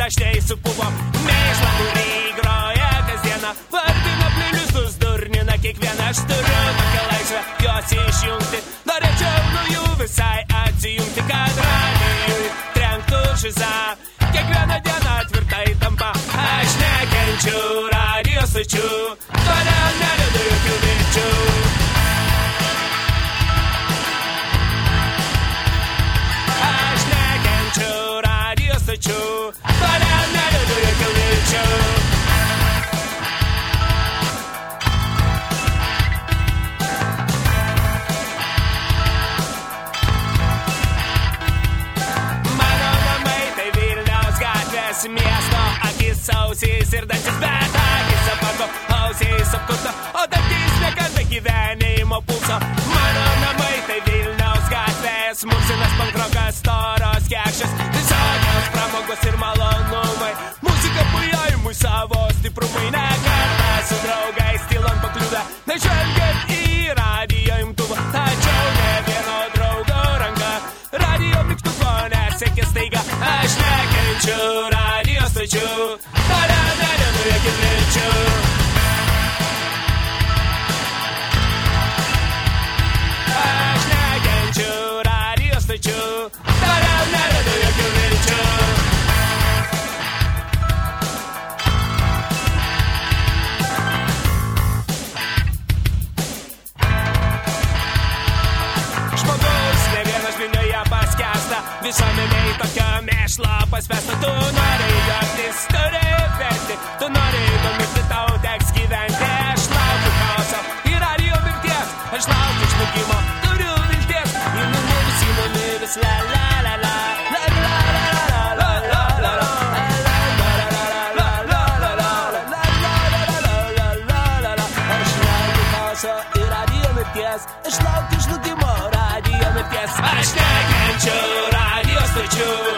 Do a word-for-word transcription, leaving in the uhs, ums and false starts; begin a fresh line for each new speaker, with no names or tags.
dažnai supuvo. Mėšla, kurį groja kasdieną, vardina playlistus, durnina kiekvieną. Aš turiu tokią laisvę jos išjungti, norėčiau nuo jų visai atsijungti, kad radijui trenktų šiza. Kiekvieną dieną tvirtai tampa, aš nekenčiu radijo stočių, todėl nededu jokių vilčių. Aš nekenčiu radijo stočių, todėl nededu jokių vilčių. Miesto akis, ausys ir dantis, bet akis apako, ausys apkurto, o dantis nekanta gyvenimo pulso. Mano namai tai Vilniaus gatvės, mursinas pankrokas, storos kekšės, visokios pramogos ir malonumai. Muzika pujojimui savo stiprumai, ne kartą su draugais tylon pakliūda, nežvelgiant į radijo imtuvą, tačiau ne vieno draugo ranka, radijo mygtuko nesekė staiga. Aš nekenčiu radijo stočių, todėl nededu jokių vilčių. Aš nekenčiu radijo stočių, todėl nededu jokių vilčių. Žmogus ne vienas Vilniuje paskęsta, visuomeniai tokia mėšla paspęsta. Tu nori juoktis, turi verti, tu nori įdomyti, tau teks gyventi. Aš laukiu chaoso ir radijo mirties, aš laukiu žlugimo, turiu vilties. Į numiris, į numiris, la la la la, la la la la la la la la. Aš laukiu chaoso ir radijo mirties, aš laukiu žlugimo, radijo mirties. Aš nekenčiu radijo stočių.